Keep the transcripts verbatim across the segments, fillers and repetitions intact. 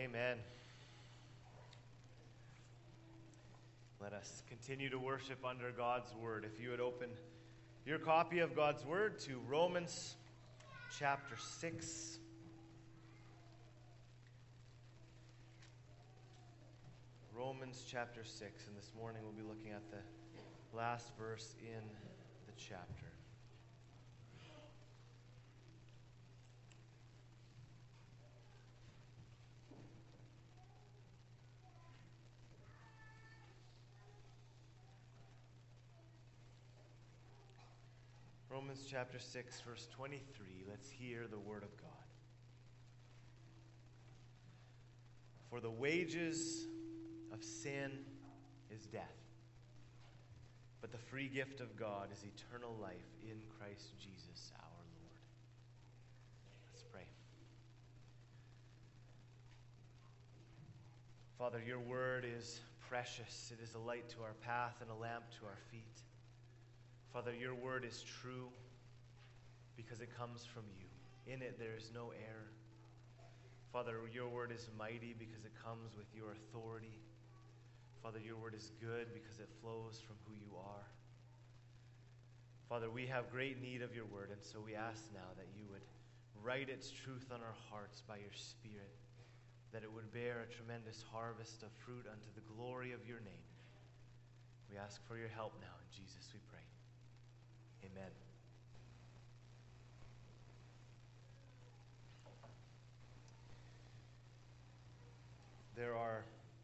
Amen. Let us continue to worship under God's Word. If you would open your copy of God's Word to Romans chapter six. Romans chapter six, and this morning we'll be looking at the last verse in the chapter. Romans chapter six, verse twenty-three. Let's hear the word of God. For the wages of sin is death, but the free gift of God is eternal life in Christ Jesus our Lord. Let's pray. Father, your word is precious. It is a light to our path and a lamp to our feet. Father, your word is true because it comes from you. In it there is no error. Father, your word is mighty because it comes with your authority. Father, your word is good because it flows from who you are. Father, we have great need of your word, and so we ask now that you would write its truth on our hearts by your Spirit, that it would bear a tremendous harvest of fruit unto the glory of your name. We ask for your help now. In Jesus we pray. Amen. There are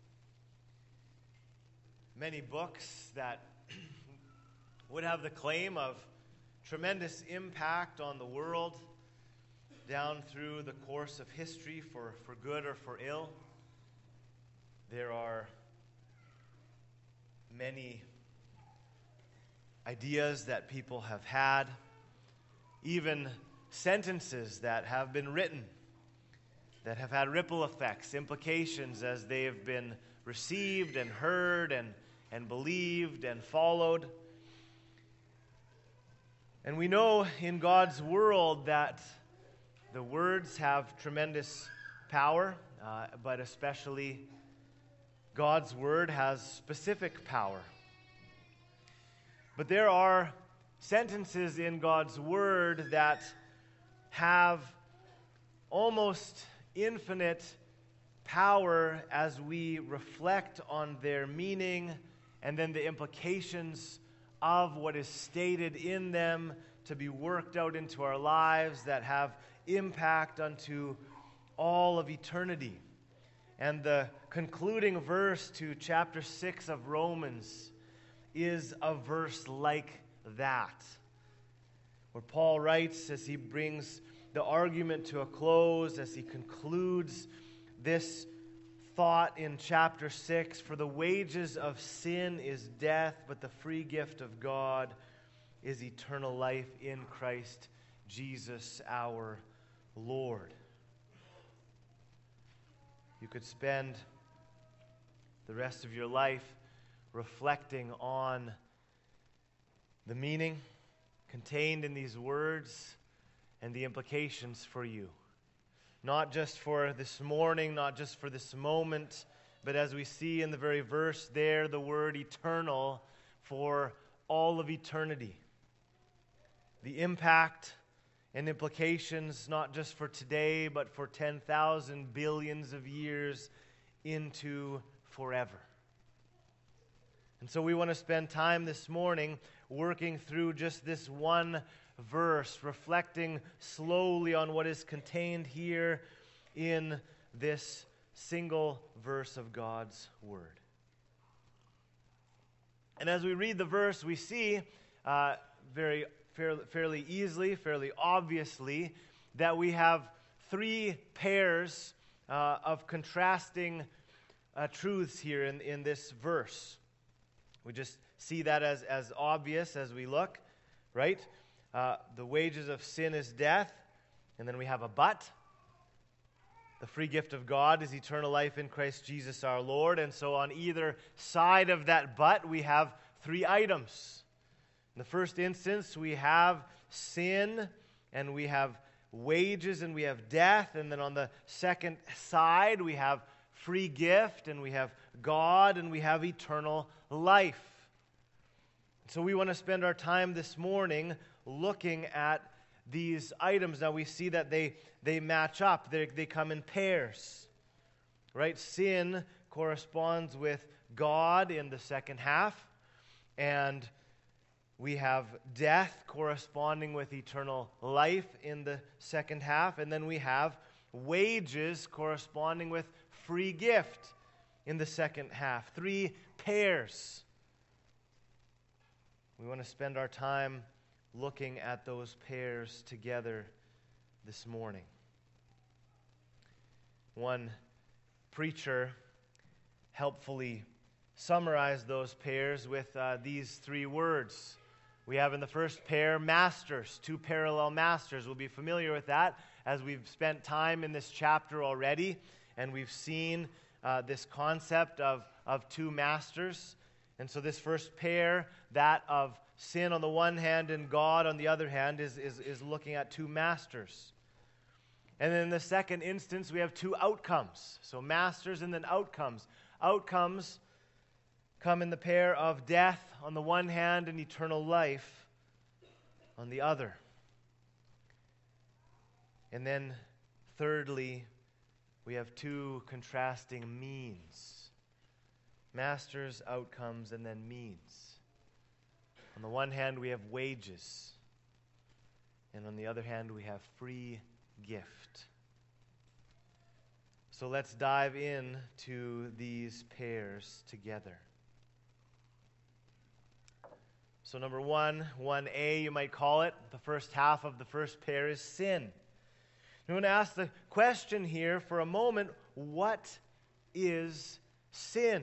many books that would have the claim of tremendous impact on the world down through the course of history for, for good or for ill. There are many ideas that people have had, even sentences that have been written that have had ripple effects, implications as they have been received and heard and, and believed and followed. And we know in God's world that the words have tremendous power, uh, but especially God's word has specific power. But there are sentences in God's word that have almost infinite power as we reflect on their meaning and then the implications of what is stated in them to be worked out into our lives that have impact unto all of eternity. And the concluding verse to chapter six of Romans is a verse like that, where Paul writes as he brings the argument to a close, as he concludes this thought in chapter six, for the wages of sin is death, but the free gift of God is eternal life in Christ Jesus our Lord. You could spend the rest of your life reflecting on the meaning contained in these words and the implications for you. Not just for this morning, not just for this moment, but as we see in the very verse there, the word eternal for all of eternity. The impact and implications not just for today, but for ten thousand billions of years into forever. And so we want to spend time this morning working through just this one verse, reflecting slowly on what is contained here in this single verse of God's Word. And as we read the verse, we see uh, very fairly, fairly easily, fairly obviously, that we have three pairs uh, of contrasting uh, truths here in, in this verse. We just see that as, as obvious as we look, right? Uh, the wages of sin is death, and then we have a but. The free gift of God is eternal life in Christ Jesus our Lord. And so on either side of that but, we have three items. In the first instance, we have sin, and we have wages, and we have death. And then on the second side, we have free gift, and we have God, and we have eternal life. So we want to spend our time this morning looking at these items. Now we see that they, they match up. They, they come in pairs, right? Sin corresponds with God in the second half, and we have death corresponding with eternal life in the second half, and then we have wages corresponding with free gift in the second half. Three pairs. We want to spend our time looking at those pairs together this morning. One preacher helpfully summarized those pairs with uh, these three words. We have in the first pair, masters, two parallel masters. We'll be familiar with that as we've spent time in this chapter already, and we've seen uh, this concept of, of two masters. And so this first pair, that of sin on the one hand and God on the other hand, is, is, is looking at two masters. And then in the second instance, we have two outcomes. So masters and then outcomes. Outcomes come in the pair of death on the one hand and eternal life on the other. And then thirdly, we have two contrasting means. Masters, outcomes, and then means. On the one hand, we have wages. And on the other hand, we have free gift. So let's dive in to these pairs together. So number one, one A, you might call it, the first half of the first pair is sin. I'm going to ask the question here for a moment, what is sin?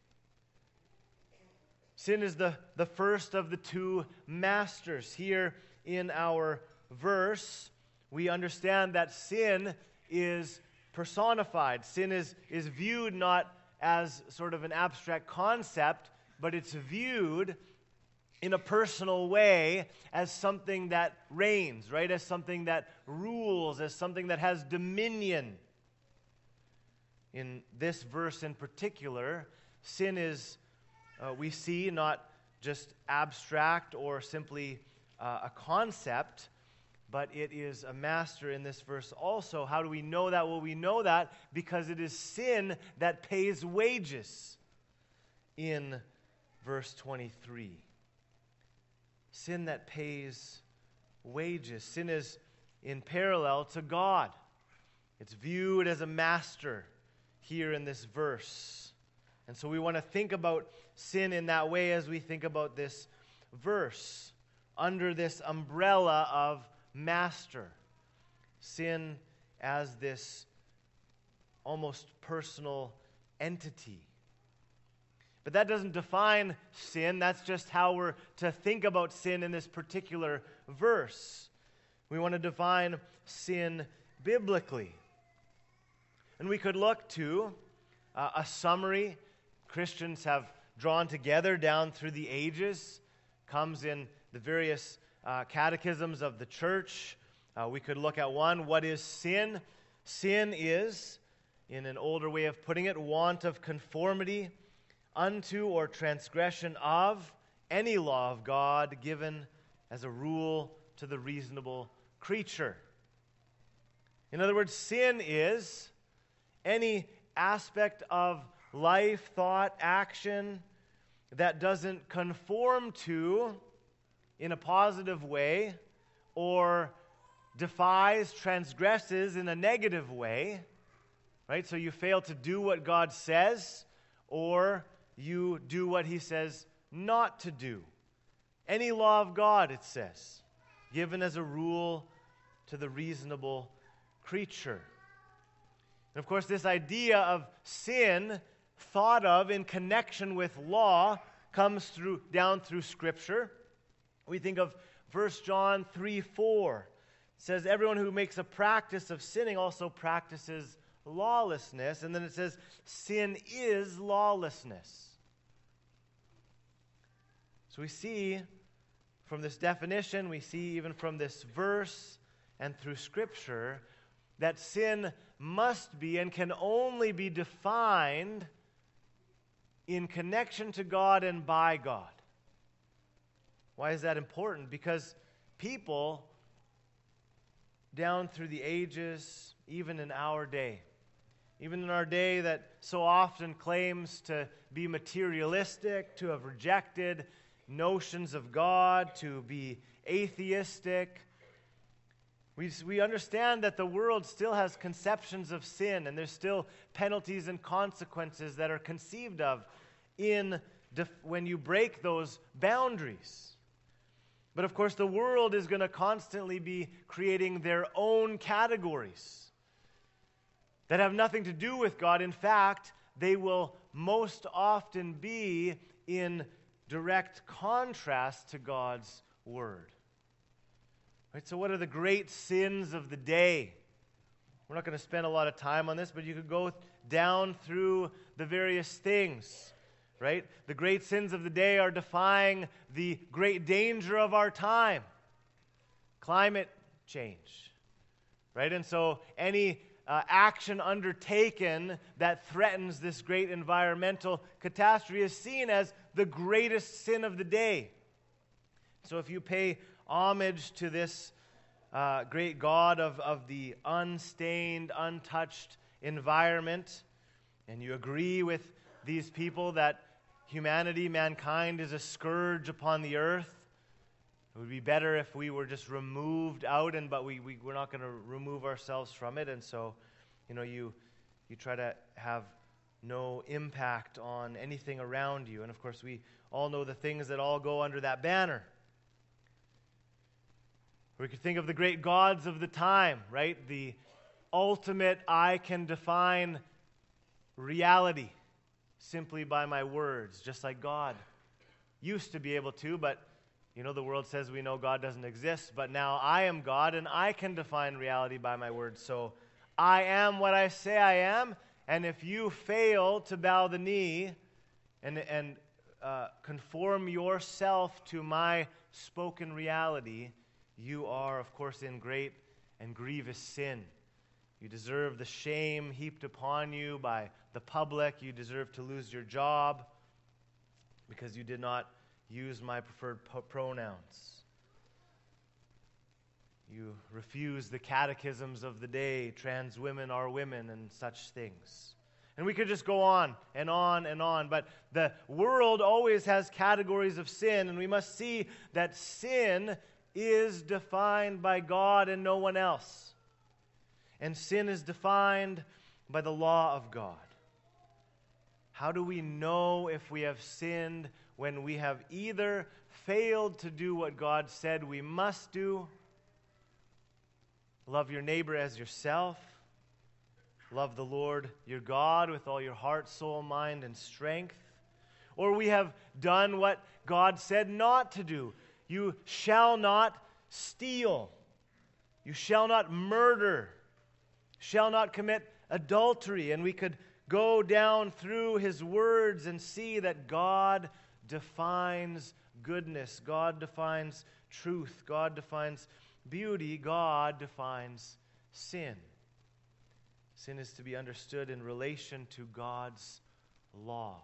Sin is the, the first of the two masters. Here in our verse, we understand that sin is personified. Sin is, is viewed not as sort of an abstract concept, but it's viewed in a personal way as something that reigns, right? As something that rules, as something that has dominion. In this verse in particular, sin is Uh, we see not just abstract or simply uh, a concept, but it is a master in this verse also. How do we know that? Well, we know that because it is sin that pays wages in verse twenty-three. Sin that pays wages. Sin is in parallel to God. It's viewed as a master here in this verse. And so we want to think about sin in that way as we think about this verse, under this umbrella of master. Sin as this almost personal entity. But that doesn't define sin. That's just how we're to think about sin in this particular verse. We want to define sin biblically. And we could look to uh, a summary Christians have drawn together down through the ages, comes in the various uh, catechisms of the church. Uh, we could look at one, what is sin? Sin is, in an older way of putting it, want of conformity unto or transgression of any law of God given as a rule to the reasonable creature. In other words, sin is any aspect of life, thought, action that doesn't conform to, in a positive way, or defies, transgresses in a negative way, right? So you fail to do what God says, or you do what He says not to do. Any law of God, it says, given as a rule to the reasonable creature. And of course, this idea of sin thought of in connection with law comes through down through Scripture. We think of First John three four. It says, everyone who makes a practice of sinning also practices lawlessness. And then it says, sin is lawlessness. So we see from this definition, we see even from this verse and through Scripture, that sin must be and can only be defined in connection to God and by God. Why is that important? Because people down through the ages, even in our day, even in our day that so often claims to be materialistic, to have rejected notions of God, to be atheistic, we, we understand that the world still has conceptions of sin, and there's still penalties and consequences that are conceived of in def- when you break those boundaries. But of course, the world is going to constantly be creating their own categories that have nothing to do with God. In fact, they will most often be in direct contrast to God's word. Right, so what are the great sins of the day? We're not going to spend a lot of time on this, but you could go down through the various things. Right? The great sins of the day are defying the great danger of our time. Climate change. Right? And so any uh, action undertaken that threatens this great environmental catastrophe is seen as the greatest sin of the day. So if you pay homage to this uh, great God of, of the unstained, untouched environment, and you agree with these people that humanity, mankind, is a scourge upon the earth, it would be better if we were just removed out, and but we, we, we're not going to remove ourselves from it. And so, you know, you, you try to have no impact on anything around you. And of course, we all know the things that all go under that banner. We could think of the great gods of the time, right? The ultimate, I can define reality simply by my words, just like God used to be able to, but you know, the world says we know God doesn't exist, but now I am God and I can define reality by my words. So I am what I say I am, and if you fail to bow the knee and, and uh, conform yourself to my spoken reality, you are, of course, in great and grievous sin. You deserve the shame heaped upon you by the public. You deserve to lose your job because you did not use my preferred po- pronouns. You refuse the catechisms of the day, trans women are women, and such things. And we could just go on and on and on. But the world always has categories of sin, and we must see that sin is defined by God and no one else. And sin is defined by the law of God. How do we know if we have sinned when we have either failed to do what God said we must do, love your neighbor as yourself, love the Lord your God with all your heart, soul, mind, and strength, or we have done what God said not to do? You shall not steal. You shall not murder. Shall not commit adultery. And we could go down through his words and see that God defines goodness. God defines truth. God defines beauty. God defines sin. Sin is to be understood in relation to God's law.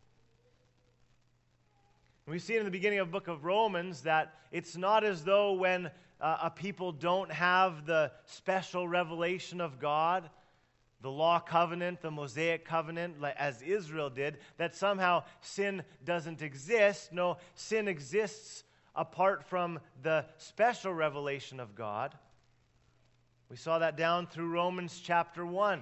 We see in the beginning of the book of Romans that it's not as though when uh, a people don't have the special revelation of God, the law covenant, the Mosaic covenant, like as Israel did, that somehow sin doesn't exist. No, sin exists apart from the special revelation of God. We saw that down through Romans chapter one.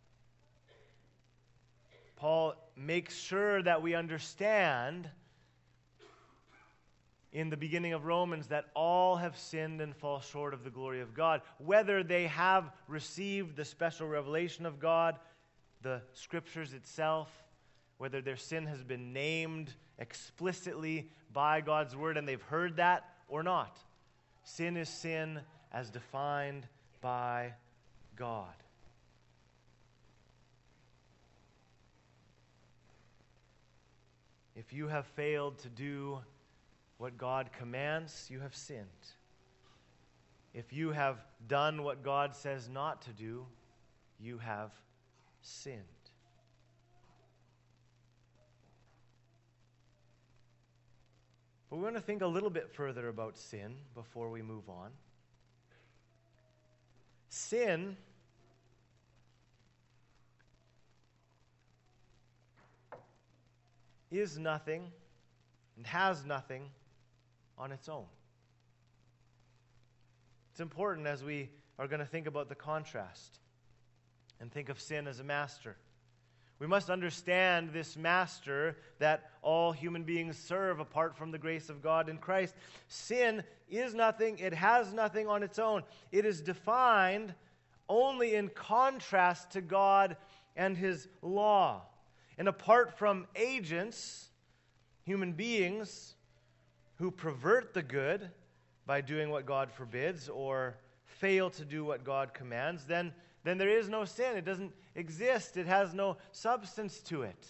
Paul makes sure that we understand in the beginning of Romans that all have sinned and fall short of the glory of God. Whether they have received the special revelation of God, the Scriptures itself, whether their sin has been named explicitly by God's Word and they've heard that or not. Sin is sin as defined by God. If you have failed to do what God commands, you have sinned. If you have done what God says not to do, you have sinned. But we're going to think a little bit further about sin before we move on. Sin is nothing and has nothing on its own. It's important as we are going to think about the contrast and think of sin as a master. We must understand this master that all human beings serve apart from the grace of God in Christ. Sin is nothing, it has nothing on its own. It is defined only in contrast to God and His law. And apart from agents, human beings, who pervert the good by doing what God forbids or fail to do what God commands, then, then there is no sin. It doesn't exist. It has no substance to it.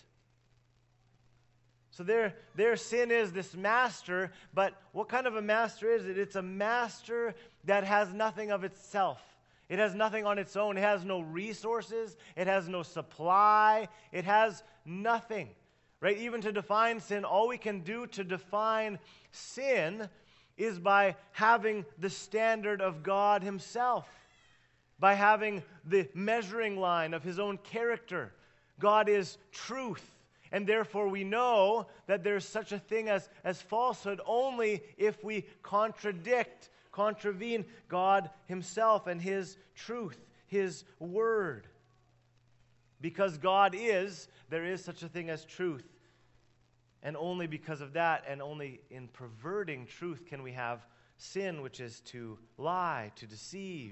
So their, their sin is this master, but what kind of a master is it? It's a master that has nothing of itself. It has nothing on its own. It has no resources. It has no supply. It has nothing. Right? Even to define sin, all we can do to define sin is by having the standard of God Himself, by having the measuring line of His own character. God is truth, and therefore we know that there's such a thing as, as falsehood only if we contradict, contravene God Himself and His truth, His word. Because God is, there is such a thing as truth. And only because of that, and only in perverting truth, can we have sin, which is to lie, to deceive.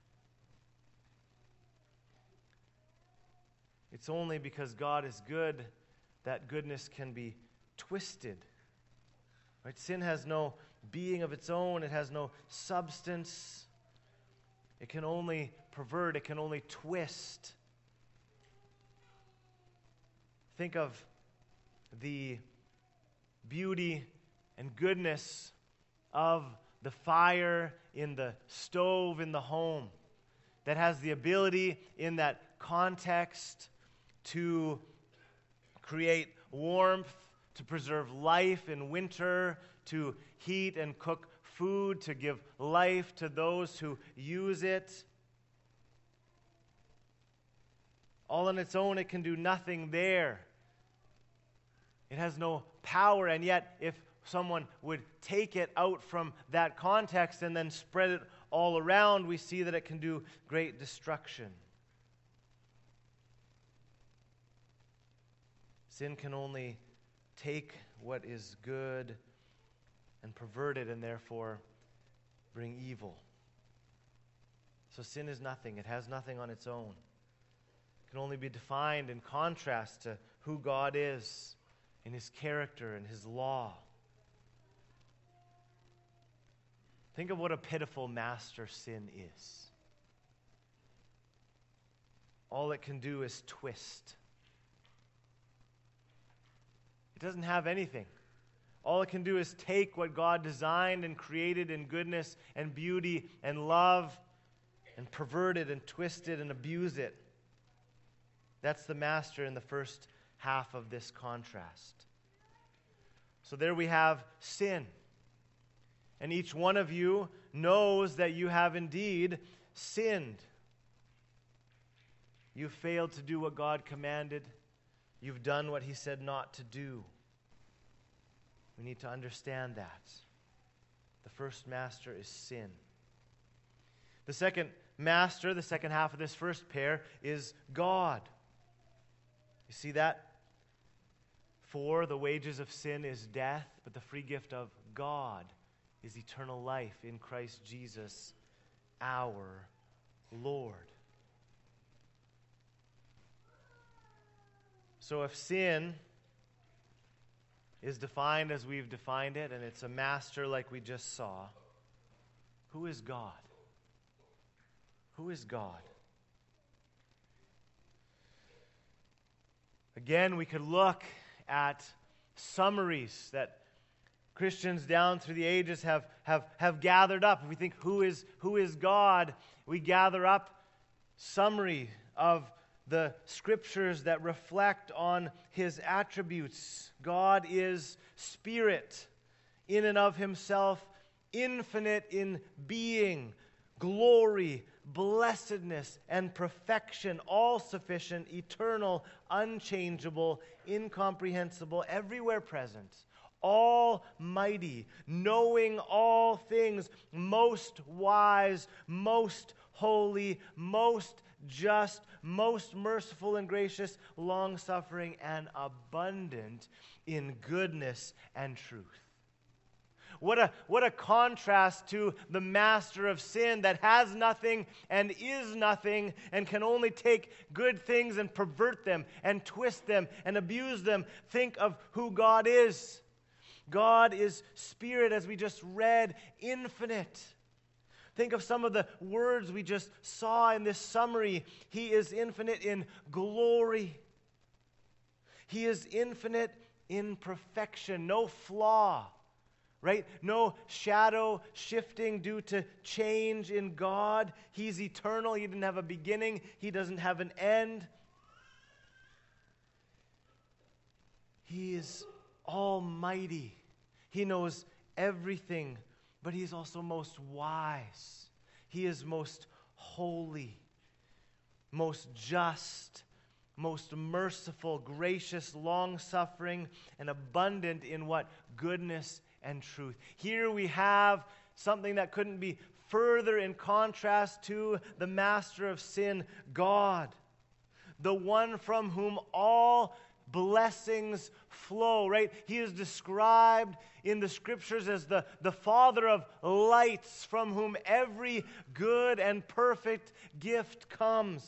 It's only because God is good that goodness can be twisted. Right? Sin has no being of its own. It has no substance. It can only pervert. It can only twist. Think of the beauty and goodness of the fire in the stove in the home that has the ability in that context to create warmth, to preserve life in winter, to heat and cook food, to give life to those who use it. All on its own, it can do nothing there. It has no power, and yet if someone would take it out from that context and then spread it all around, we see that it can do great destruction. Sin can only take what is good and pervert it, and therefore bring evil. So sin is nothing. It has nothing on its own. It can only be defined in contrast to who God is, in His character and His law. Think of what a pitiful master sin is. All it can do is twist. It doesn't have anything. All it can do is take what God designed and created in goodness and beauty and love and pervert it and twist it and abuse it. That's the master in the first half of this contrast. So there we have sin. And each one of you knows that you have indeed sinned. You've failed to do what God commanded. You've done what He said not to do. We need to understand that. The first master is sin. The second master, the second half of this first pair, is God. You see that? For the wages of sin is death, but the free gift of God is eternal life in Christ Jesus, our Lord. So if sin is defined as we've defined it, and it's a master like we just saw, who is God? Who is God? Again, we could look at summaries that Christians down through the ages have, have, have gathered up. If we think, who is, who is God? We gather up summary of the scriptures that reflect on his attributes. God is spirit, in and of himself, infinite in being, glory, blessedness, and perfection, all sufficient, eternal, unchangeable, incomprehensible, everywhere present, almighty, knowing all things, most wise, most holy, most just, most merciful and gracious, long-suffering, and abundant in goodness and truth. What a, what a contrast to the master of sin that has nothing and is nothing and can only take good things and pervert them and twist them and abuse them. Think of who God is. God is spirit, as we just read, infinite. Think of some of the words we just saw in this summary. He is infinite in glory. He is infinite in perfection, no flaw. Right? No shadow shifting due to change in God. He's eternal. He didn't have a beginning. He doesn't have an end. He is almighty. He knows everything, but he is also most wise. He is most holy, most just, most merciful, gracious, long-suffering, and abundant in what? Goodness and truth. Here we have something that couldn't be further in contrast to the master of sin, God, the one from whom all blessings flow, right? He is described in the scriptures as the, the Father of lights, from whom every good and perfect gift comes.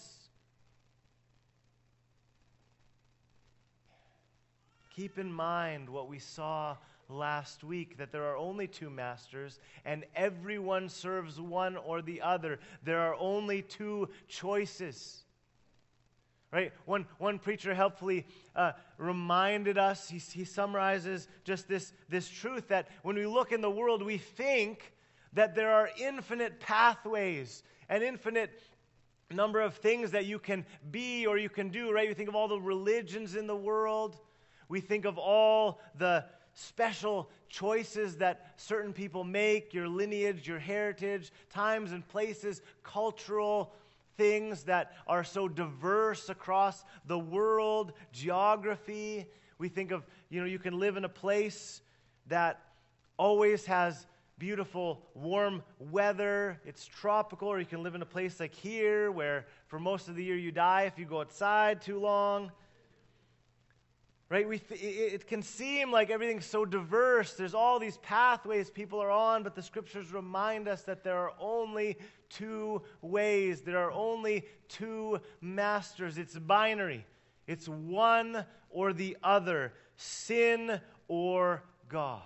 Keep in mind what we saw last week, that there are only two masters and everyone serves one or the other. There are only two choices. Right? One, one preacher helpfully uh, reminded us, he, he summarizes just this, this truth that when we look in the world, we think that there are infinite pathways, an infinite number of things that you can be or you can do, right? We think of all the religions in the world. We think of all the special choices that certain people make, your lineage, your heritage, times and places, cultural things that are so diverse across the world, geography. We think of, you know, you can live in a place that always has beautiful, warm weather. It's tropical, or you can live in a place like here where for most of the year you die if you go outside too long. Right? We th- it can seem like everything's so diverse. There's all these pathways people are on, but the scriptures remind us that there are only two ways. There are only two masters. It's binary. It's one or the other, sin or God.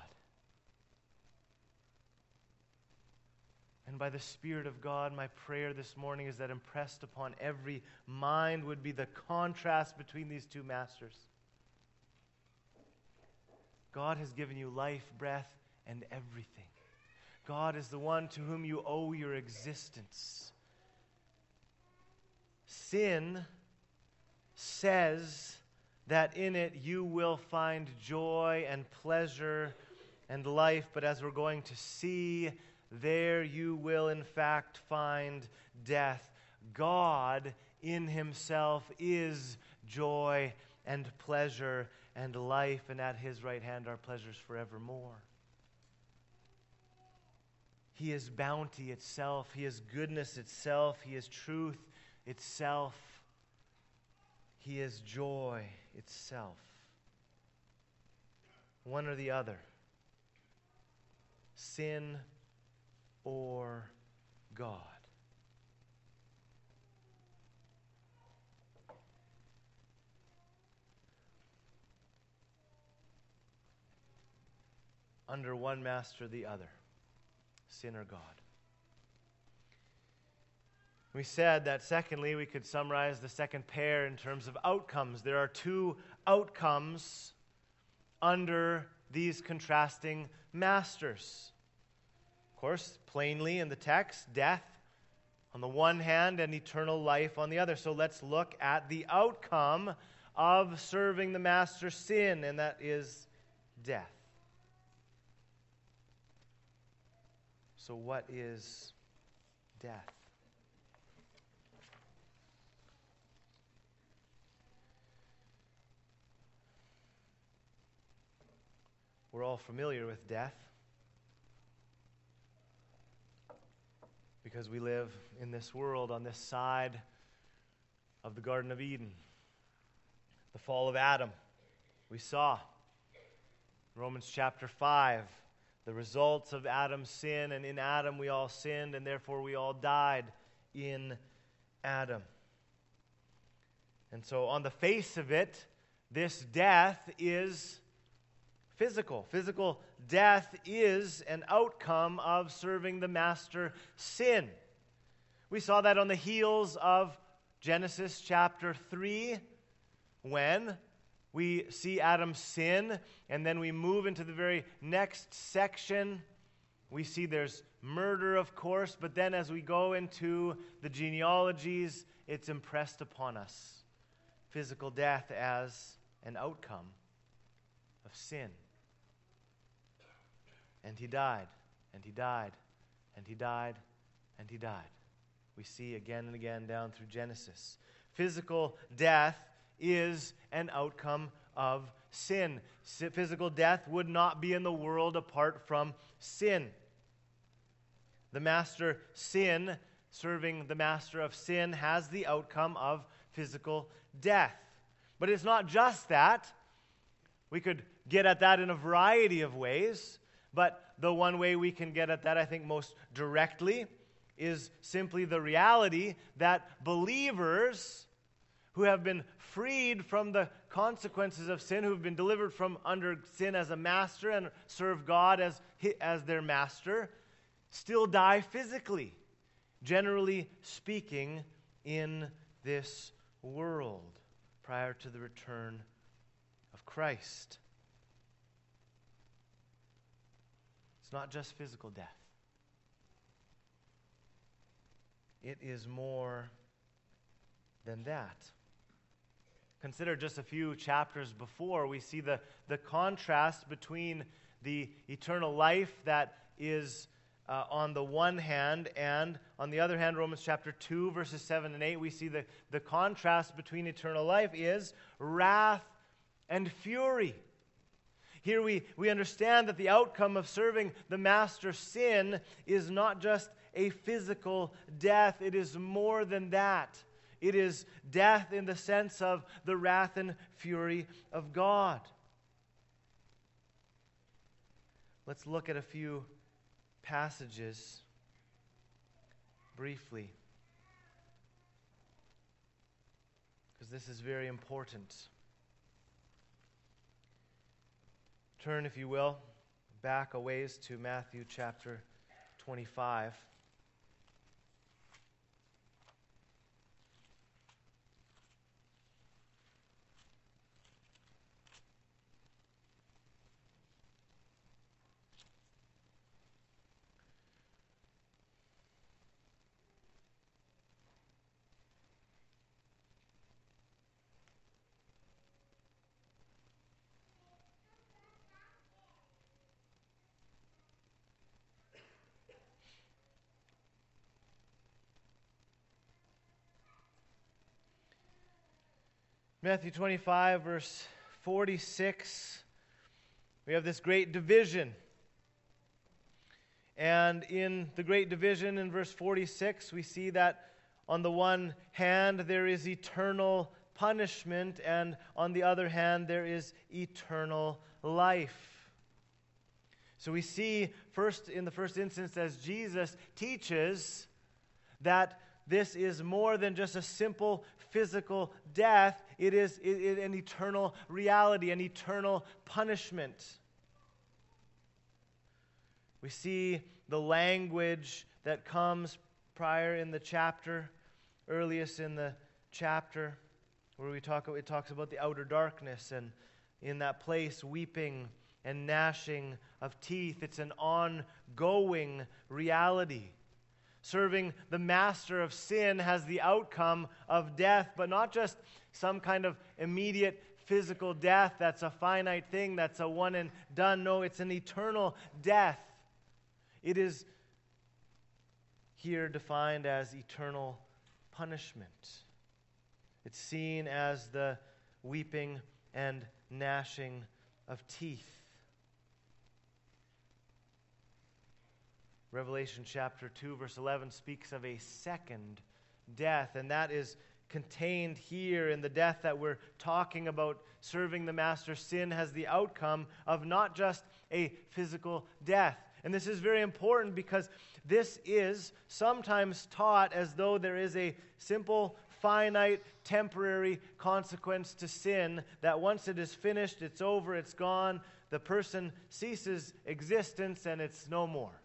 And by the Spirit of God, my prayer this morning is that impressed upon every mind would be the contrast between these two masters. God has given you life, breath, and everything. God is the one to whom you owe your existence. Sin says that in it you will find joy and pleasure and life, but as we're going to see, there you will in fact find death. God in himself is joy and pleasure and life, and at his right hand are pleasures forevermore. He is bounty itself. He is goodness itself. He is truth itself. He is joy itself. One or the other. Sin or God. Under one master, the other. Sin or God. We said that secondly, we could summarize the second pair in terms of outcomes. There are two outcomes under these contrasting masters. Of course, plainly in the text, death on the one hand and eternal life on the other. So let's look at the outcome of serving the master sin, and that is death. So what is death? We're all familiar with death because we live in this world on this side of the Garden of Eden. The fall of Adam, we saw. Romans chapter five, the results of Adam's sin, and in Adam we all sinned, and therefore we all died in Adam. And so on the face of it, this death is physical. Physical death is an outcome of serving the master sin. We saw that on the heels of Genesis chapter three, when we see Adam's sin, and then we move into the very next section. We see there's murder, of course, but then as we go into the genealogies, it's impressed upon us physical death as an outcome of sin. And he died, and he died, and he died, and he died. We see again and again down through Genesis. Physical death is an outcome of sin. Physical death would not be in the world apart from sin. The master sin, serving the master of sin, has the outcome of physical death. But it's not just that. We could get at that in a variety of ways. But the one way we can get at that, I think, most directly is simply the reality that believers who have been freed from the consequences of sin, who have been delivered from under sin as a master and serve God as, as their master, still die physically, generally speaking, in this world prior to the return of Christ. It's not just physical death. It is more than that. Consider just a few chapters before, we see the, the contrast between the eternal life that is uh, on the one hand, and on the other hand, Romans chapter two, verses seven and eight, we see the, the contrast between eternal life is wrath and fury. Here we, we understand that the outcome of serving the master sin is not just a physical death. It is more than that. It is death in the sense of the wrath and fury of God. Let's look at a few passages briefly, because this is very important. Turn, if you will, back a ways to Matthew chapter twenty-five. Matthew twenty-five, verse forty-six, we have this great division. And in the great division in verse forty-six, we see that on the one hand there is eternal punishment, and on the other hand there is eternal life. So we see first, in the first instance, as Jesus teaches that this is more than just a simple physical death. It is it, it, an eternal reality, an eternal punishment. We see the language that comes prior in the chapter, earliest in the chapter, where we talk. It talks about the outer darkness, and in that place weeping and gnashing of teeth. It's an ongoing reality. Serving the master of sin has the outcome of death, but not just some kind of immediate physical death that's a finite thing, that's a one and done. No, it's an eternal death. It is here defined as eternal punishment. It's seen as the weeping and gnashing of teeth. Revelation chapter two, verse eleven speaks of a second death, and that is contained here in the death that we're talking about. Serving the master, sin has the outcome of not just a physical death. And this is very important because this is sometimes taught as though there is a simple, finite, temporary consequence to sin, that once it is finished, it's over, it's gone, the person ceases existence, and it's no more.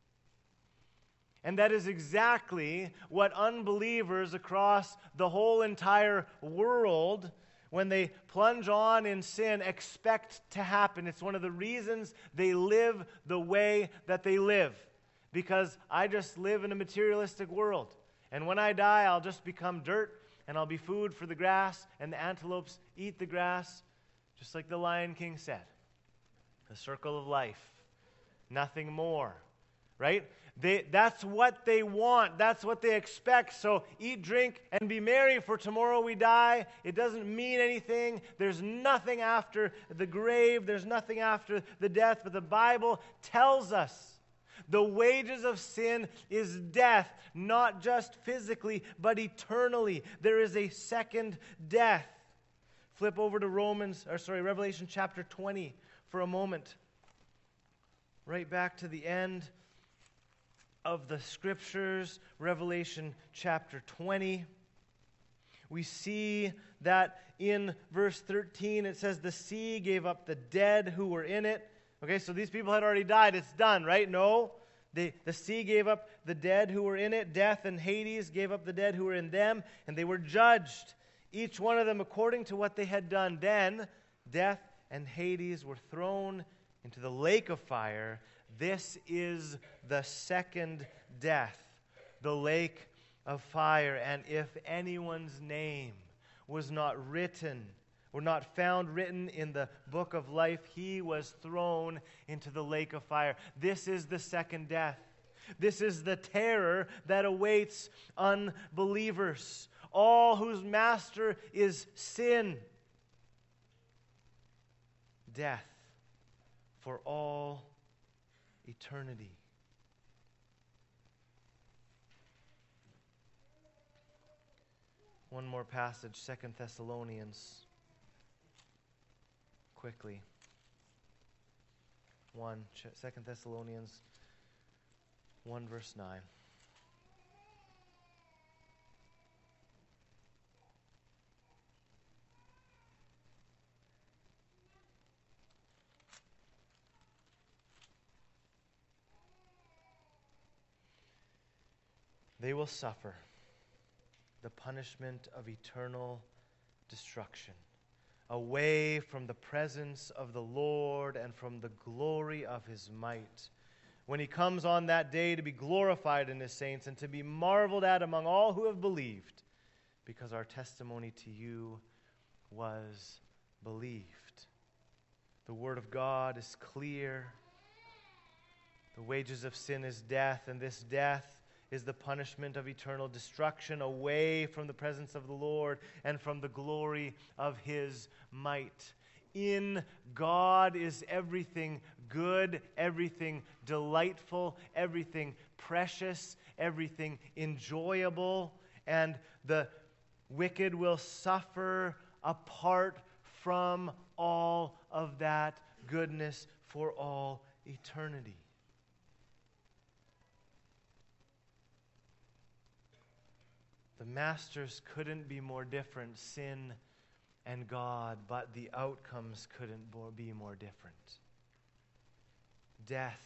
And that is exactly what unbelievers across the whole entire world, when they plunge on in sin, expect to happen. It's one of the reasons they live the way that they live. Because I just live in a materialistic world. And when I die, I'll just become dirt, and I'll be food for the grass, and the antelopes eat the grass, just like the Lion King said. The circle of life. Nothing more. Right? They, that's what they want. That's what they expect. So eat, drink, and be merry, for tomorrow we die. It doesn't mean anything. There's nothing after the grave. There's nothing after the death. But the Bible tells us the wages of sin is death, not just physically, but eternally. There is a second death. Flip over to Romans, or sorry, Revelation chapter twenty for a moment. Right back to the end of the Scriptures, Revelation chapter twenty. We see that in verse thirteen it says, the sea gave up the dead who were in it. Okay, so these people had already died. It's done, right? No. They, the sea gave up the dead who were in it. Death and Hades gave up the dead who were in them, and they were judged, each one of them according to what they had done. Then death and Hades were thrown into the lake of fire. This is the second death, the lake of fire. And if anyone's name was not written, or not found written in the book of life, he was thrown into the lake of fire. This is the second death. This is the terror that awaits unbelievers, all whose master is sin. Death for all eternity. One more passage, Second Thessalonians. Quickly. One, Second Thessalonians one, verse nine. They will suffer the punishment of eternal destruction, away from the presence of the Lord and from the glory of his might, when he comes on that day to be glorified in his saints and to be marveled at among all who have believed, because our testimony to you was believed. The word of God is clear. The wages of sin is death, and this death is the punishment of eternal destruction, away from the presence of the Lord and from the glory of his might. In God is everything good, everything delightful, everything precious, everything enjoyable, and the wicked will suffer apart from all of that goodness for all eternity. The masters couldn't be more different, sin and God, but the outcomes couldn't be more different. Death,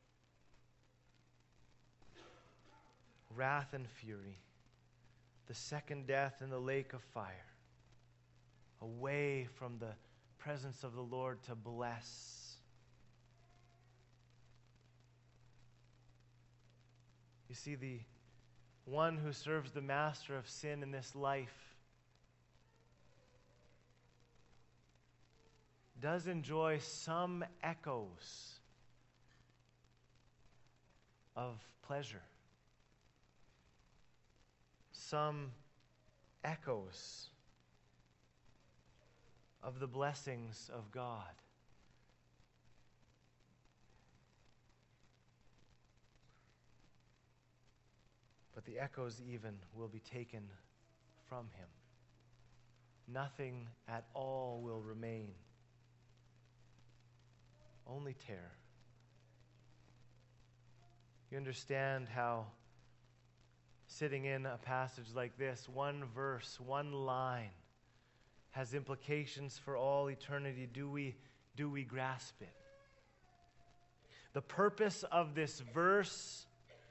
wrath and fury, the second death in the lake of fire, away from the presence of the Lord to bless You see, the one who serves the master of sin in this life does enjoy some echoes of pleasure, some echoes of the blessings of God. But the echoes even will be taken from him. Nothing at all will remain. Only terror. You understand how sitting in a passage like this, one verse, one line, has implications for all eternity. Do we, do we grasp it? The purpose of this verse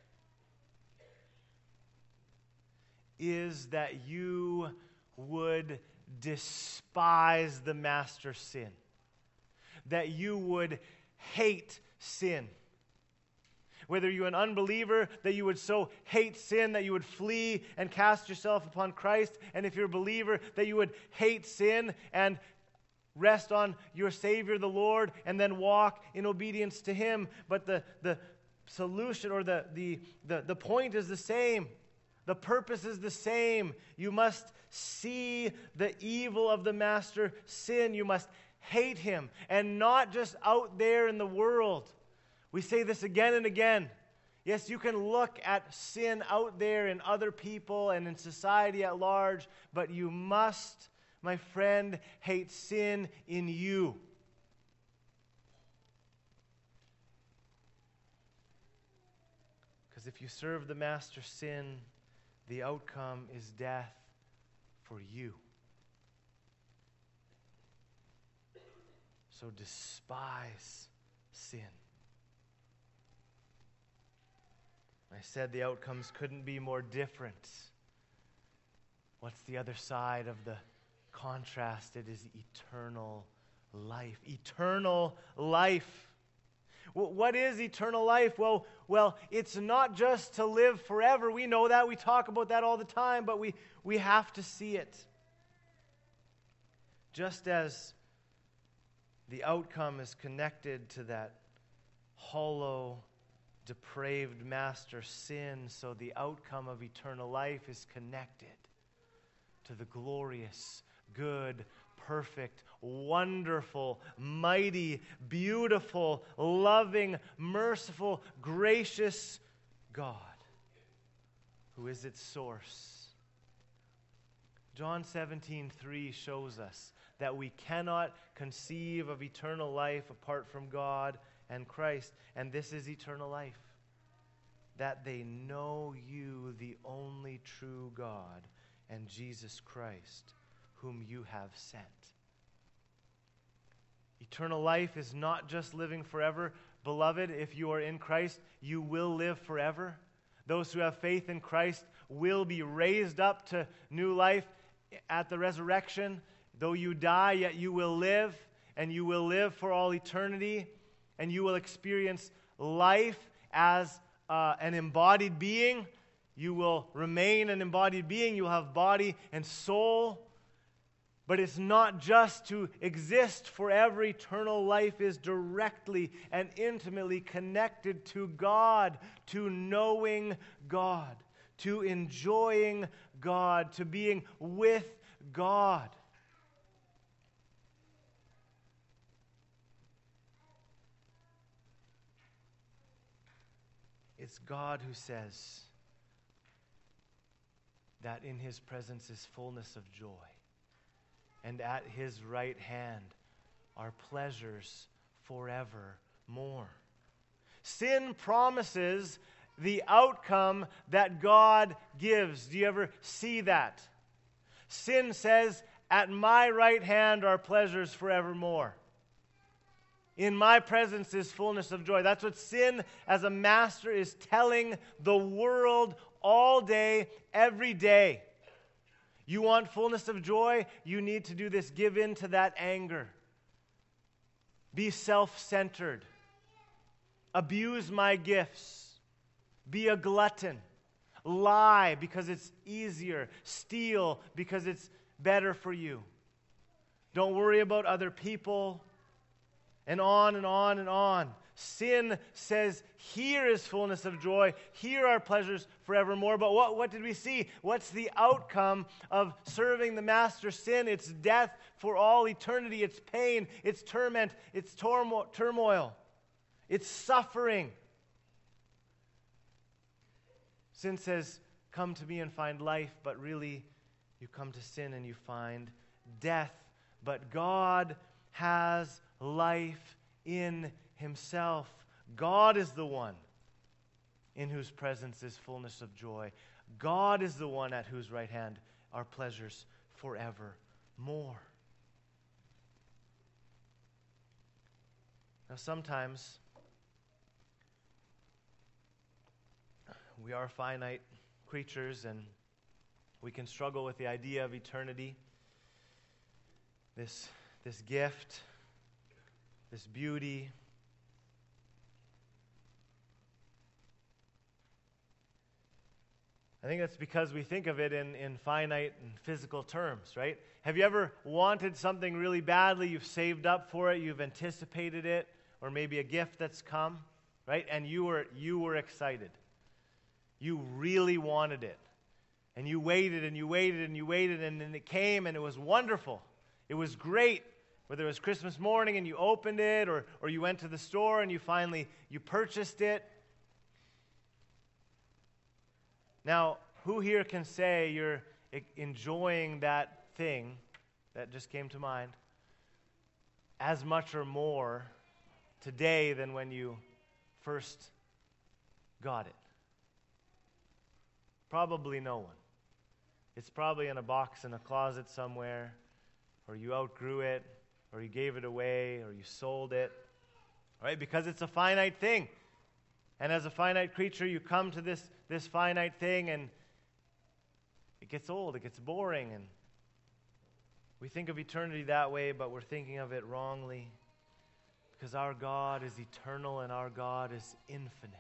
is that you would despise the master sin, that you would hate sin. Whether you're an unbeliever, that you would so hate sin that you would flee and cast yourself upon Christ. And if you're a believer, that you would hate sin and rest on your Savior, the Lord, and then walk in obedience to Him. But the, the solution or the, the, the, the point is the same. The purpose is the same. You must see the evil of the master sin. You must hate him, and not just out there in the world. We say this again and again. Yes, you can look at sin out there in other people and in society at large, but you must, my friend, hate sin in you. Because if you serve the master sin, the outcome is death for you. So despise sin. I said the outcomes couldn't be more different. What's the other side of the contrast? It is eternal life. Eternal life. What is eternal life? Well, well, it's not just to live forever. We know that. We talk about that all the time, but we, we have to see it. Just as the outcome is connected to that hollow, depraved master sin, so the outcome of eternal life is connected to the glorious, good, perfect, wonderful, mighty, beautiful, loving, merciful, gracious God, who is its source. John seventeen three shows us that we cannot conceive of eternal life apart from God and Christ. And this is eternal life, that they know you, the only true God, and Jesus Christ, whom you have sent. Eternal life is not just living forever. Beloved, if you are in Christ, you will live forever. Those who have faith in Christ will be raised up to new life at the resurrection. Though you die, yet you will live, and you will live for all eternity, and you will experience life as uh, an embodied being. You will remain an embodied being. You will have body and soul. But it's not just to exist forever. Eternal life is directly and intimately connected to God, to knowing God, to enjoying God, to being with God. It's God who says that in His presence is fullness of joy, and at His right hand are pleasures forevermore. Sin promises the outcome that God gives. Do you ever see that? Sin says, at my right hand are pleasures forevermore. In my presence is fullness of joy. That's what sin as a master is telling the world all day, every day. You want fullness of joy? You need to do this. Give in to that anger. Be self-centered. Abuse my gifts. Be a glutton. Lie because it's easier. Steal because it's better for you. Don't worry about other people. And on and on and on. Sin says, here is fullness of joy. Here are pleasures forevermore. But what, what did we see? What's the outcome of serving the master sin? It's death for all eternity. It's pain. It's torment. It's turmo- turmoil. It's suffering. Sin says, come to me and find life, but really you come to sin and you find death. But God has life in himself. God is the one in whose presence is fullness of joy. God is the one at whose right hand are pleasures forevermore. Now sometimes we are finite creatures and we can struggle with the idea of eternity. This, this gift, this beauty. I think that's because we think of it in, in finite and physical terms, right? Have you ever wanted something really badly? You've saved up for it, you've anticipated it, or maybe a gift that's come, right? And you were you were excited. You really wanted it. And you waited and you waited and you waited, and then it came and it was wonderful. It was great. Whether it was Christmas morning and you opened it, or, or you went to the store and you finally you purchased it. Now, who here can say you're enjoying that thing that just came to mind as much or more today than when you first got it? Probably no one. It's probably in a box in a closet somewhere, or you outgrew it, or you gave it away, or you sold it, right? Because it's a finite thing. And as a finite creature, you come to this, this finite thing, and it gets old, it gets boring, and we think of eternity that way, but we're thinking of it wrongly, because our God is eternal and our God is infinite.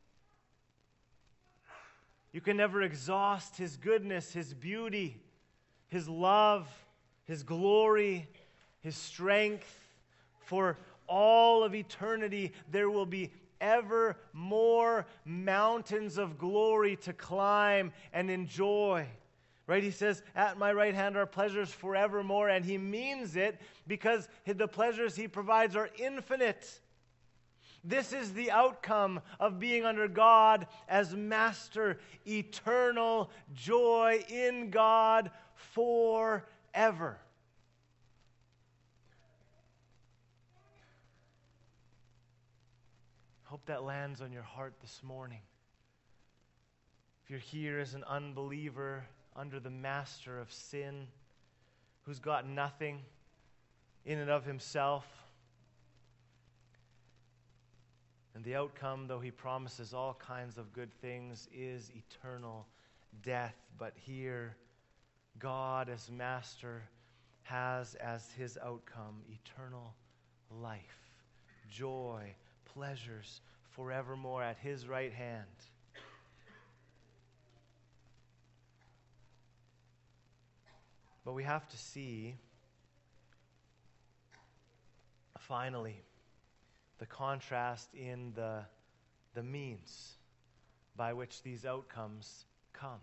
You can never exhaust His goodness, His beauty, His love, His glory, His strength. For all of eternity, there will be ever more mountains of glory to climb and enjoy. Right? He says, at my right hand are pleasures forevermore, and He means it because the pleasures He provides are infinite. This is the outcome of being under God as master, eternal joy in God forever. Hope that lands on your heart this morning. If you're here as an unbeliever under the master of sin, who's got nothing in and of himself, and the outcome, though he promises all kinds of good things, is eternal death. But here, God as master has as his outcome eternal life, joy, pleasures forevermore at his right hand. But we have to see, finally, the contrast in the, the means by which these outcomes come.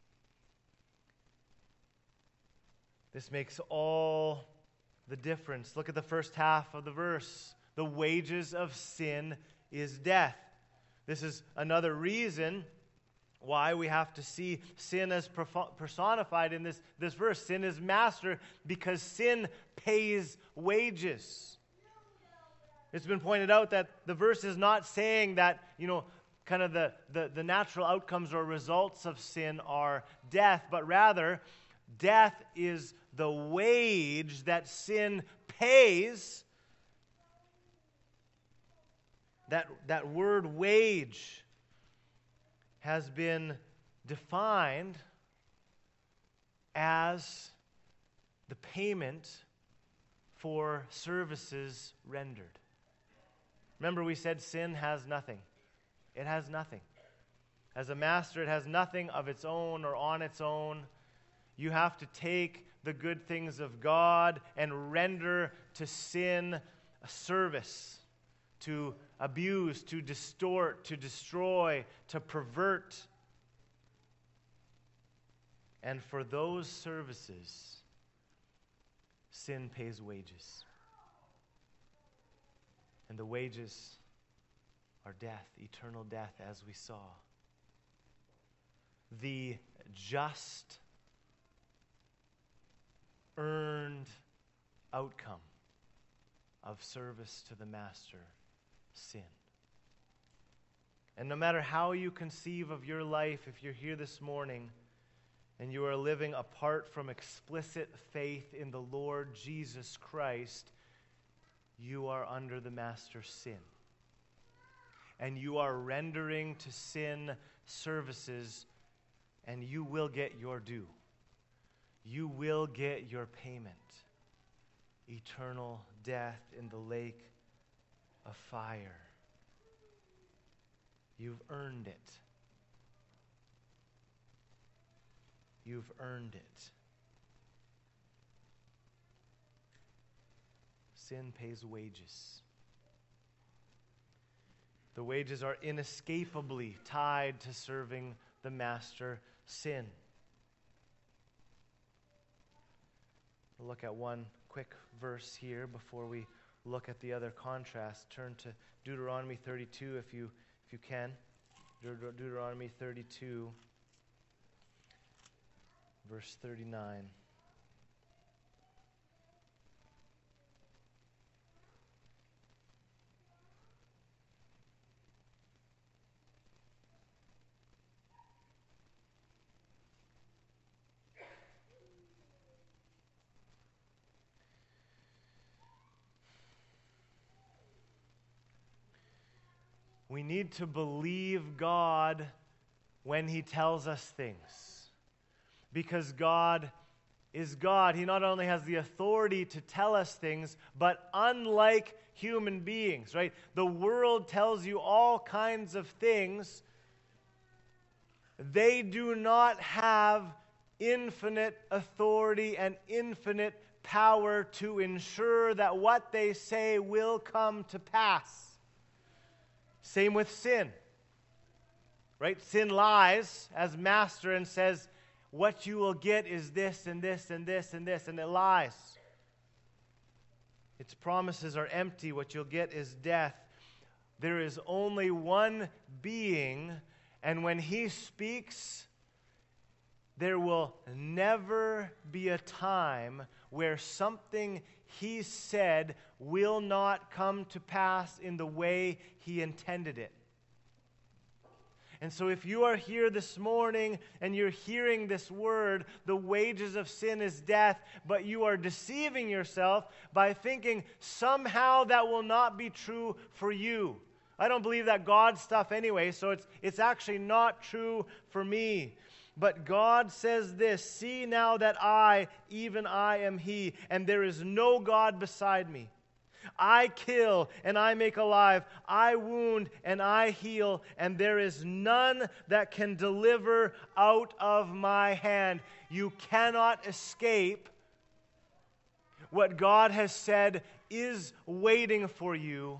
This makes all the difference. Look at the first half of the verse. The wages of sin is death. This is another reason why we have to see sin as personified in this, this verse. Sin is master because sin pays wages. It's been pointed out that the verse is not saying that, you know, kind of the, the, the natural outcomes or results of sin are death, but rather death is the wage that sin pays. That, that word wage has been defined as the payment for services rendered. Remember, we said sin has nothing. It has nothing. As a master, it has nothing of its own or on its own. You have to take the good things of God and render to sin a service, to abuse, to distort, to destroy, to pervert. And for those services, sin pays wages. And the wages are death, eternal death, as we saw. The just, earned outcome of service to the master, sin. And no matter how you conceive of your life, if you're here this morning and you are living apart from explicit faith in the Lord Jesus Christ, you are under the master's sin. And you are rendering to sin services, and you will get your due. You will get your payment. Eternal death in the lake of fire. You've earned it. You've earned it. Sin pays wages. The wages are inescapably tied to serving the master, sin. We'll look at one quick verse here before we look at the other contrast. Turn to Deuteronomy thirty-two if you if you can. Deut- Deuteronomy thirty-two, verse thirty-nine. We need to believe God when He tells us things. Because God is God. He not only has the authority to tell us things, but unlike human beings, right? The world tells you all kinds of things. They do not have infinite authority and infinite power to ensure that what they say will come to pass. Same with sin, right? Sin lies as master and says, what you will get is this and this and this and this, and it lies. Its promises are empty. What you'll get is death. There is only one being, and when He speaks, there will never be a time where something He said will not come to pass in the way He intended it. And so if you are here this morning and you're hearing this word, the wages of sin is death, but you are deceiving yourself by thinking somehow that will not be true for you. I don't believe that God stuff anyway, so it's, it's actually not true for me. But God says this, see now that I, even I am He, and there is no God beside me. I kill and I make alive. I wound and I heal, and there is none that can deliver out of my hand. You cannot escape what God has said is waiting for you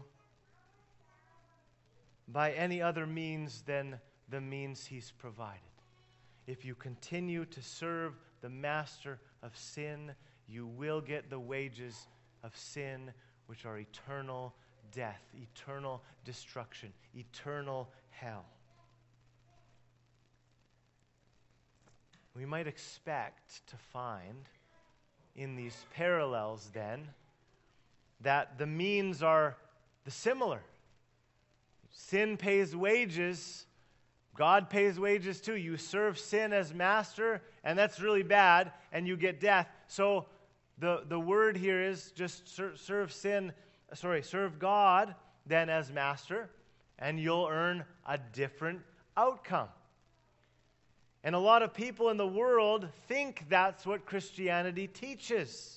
by any other means than the means He's provided. If you continue to serve the master of sin, you will get the wages of sin, which are eternal death, eternal destruction, eternal hell. We might expect to find in these parallels then that the means are the similar. Sin pays wages. God pays wages too. You serve sin as master, and that's really bad, and you get death. So the, the word here is just ser- serve sin, sorry, serve God then as master, and you'll earn a different outcome. And a lot of people in the world think that's what Christianity teaches.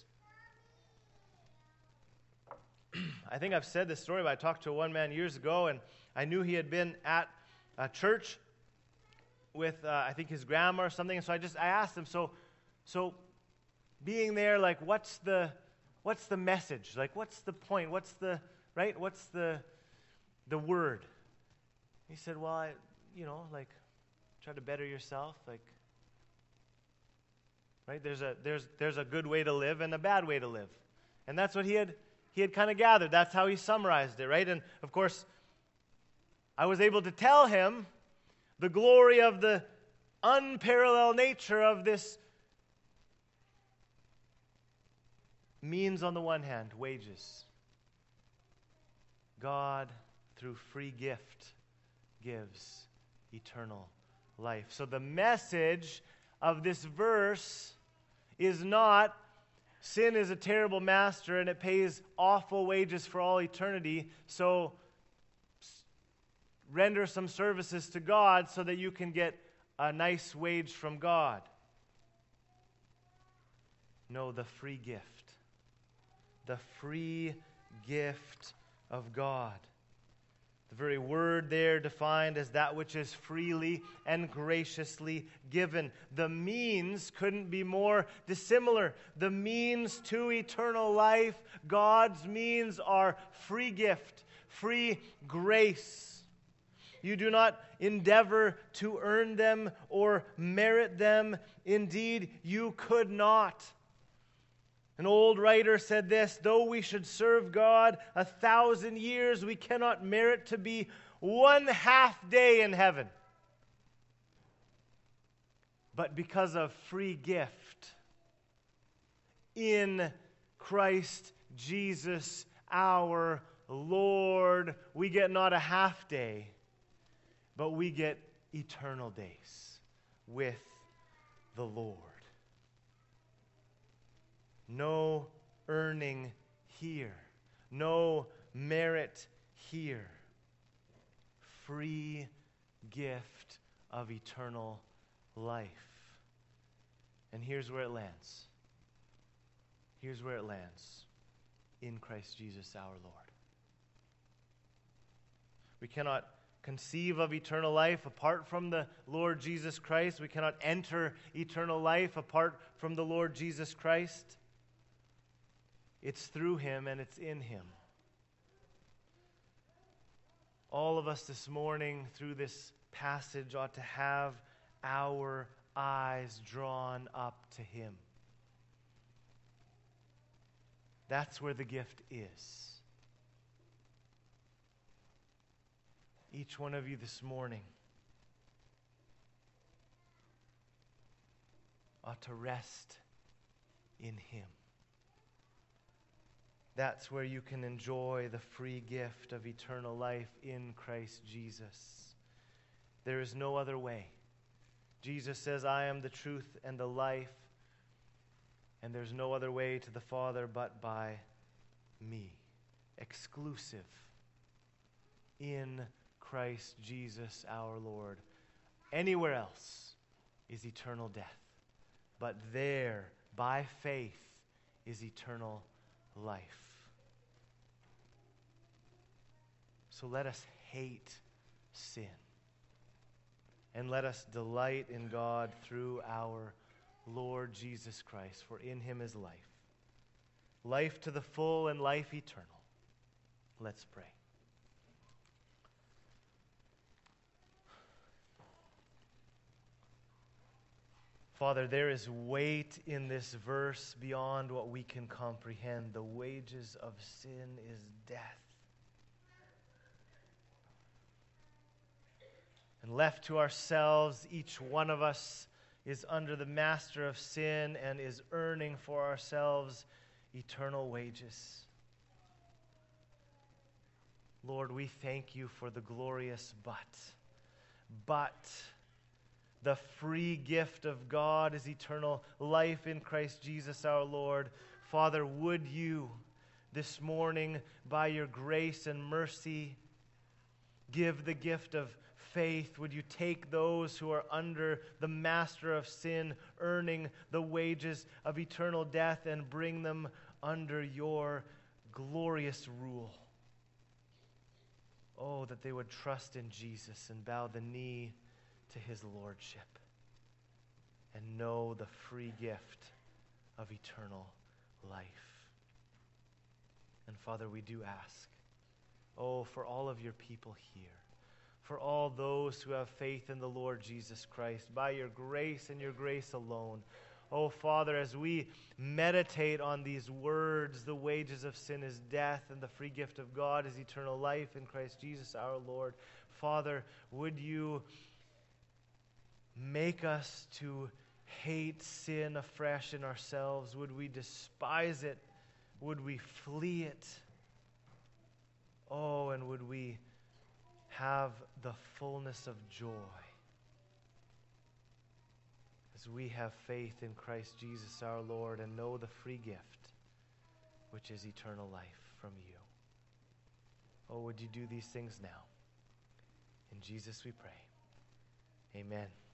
I think I've said this story, but I talked to one man years ago, and I knew he had been at a church with uh, I think his grandma or something. And so I just I asked him, so so being there, like, what's the what's the message? Like, what's the point? What's the right? What's the the word? He said, well, I, you know, like, try to better yourself, like, right? There's a there's there's a good way to live and a bad way to live, and that's what he had he had kind of gathered. That's how he summarized it, right? And of course, I was able to tell him the glory of the unparalleled nature of this means on the one hand, wages. God, through free gift, gives eternal life. So the message of this verse is not sin is a terrible master and it pays awful wages for all eternity, so render some services to God so that you can get a nice wage from God. No, the free gift. The free gift of God. The very word there defined as that which is freely and graciously given. The means couldn't be more dissimilar. The means to eternal life, God's means are free gift, free grace. You do not endeavor to earn them or merit them. Indeed, you could not. An old writer said this, though we should serve God a thousand years, we cannot merit to be one half day in heaven. But because of free gift in Christ Jesus our Lord, we get not a half day, but we get eternal days with the Lord. No earning here. No merit here. Free gift of eternal life. And here's where it lands. Here's where it lands. In Christ Jesus our Lord. We cannot conceive of eternal life apart from the Lord Jesus Christ. We cannot enter eternal life apart from the Lord Jesus Christ. It's through Him and it's in Him. All of us this morning through this passage ought to have our eyes drawn up to Him. That's where the gift is. Each one of you this morning ought to rest in Him. That's where you can enjoy the free gift of eternal life in Christ Jesus. There is no other way. Jesus says, I am the truth and the life, and there's no other way to the Father but by me. Exclusive in Christ Jesus our Lord. Anywhere else is eternal death, but there, by faith, is eternal life. So let us hate sin, and let us delight in God through our Lord Jesus Christ, for in Him is life. Life to the full and life eternal. Let's pray. Father, there is weight in this verse beyond what we can comprehend. The wages of sin is death. And left to ourselves, each one of us is under the master of sin and is earning for ourselves eternal wages. Lord, we thank you for the glorious but. But the free gift of God is eternal life in Christ Jesus our Lord. Father, would you this morning, by your grace and mercy, give the gift of faith? Would you take those who are under the master of sin, earning the wages of eternal death, and bring them under your glorious rule? Oh, that they would trust in Jesus and bow the knee to his lordship and know the free gift of eternal life. And Father, we do ask, oh, for all of your people here, for all those who have faith in the Lord Jesus Christ, by your grace and your grace alone. Oh, Father, as we meditate on these words, the wages of sin is death, and the free gift of God is eternal life in Christ Jesus our Lord. Father, would you make us to hate sin afresh in ourselves? Would we despise it? Would we flee it? Oh, and would we have the fullness of joy as we have faith in Christ Jesus our Lord and know the free gift, which is eternal life from you. Oh, would you do these things now? In Jesus we pray. Amen.